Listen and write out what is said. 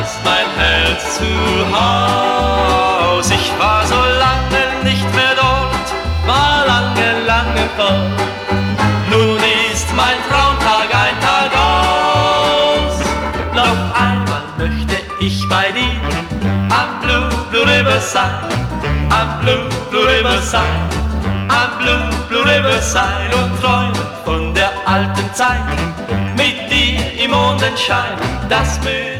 ist mein Herz zu Haus. Ich war so lange nicht mehr dort, war lange, lange fort. Nun ist mein Traumtag ein Tag aus. Noch einmal möchte ich bei dir am Blue, Blue River sein, am Blue, Blue River sein, am Blue, Blue River sein und träumen von der alten Zeit mit dir im Mondenschein. Das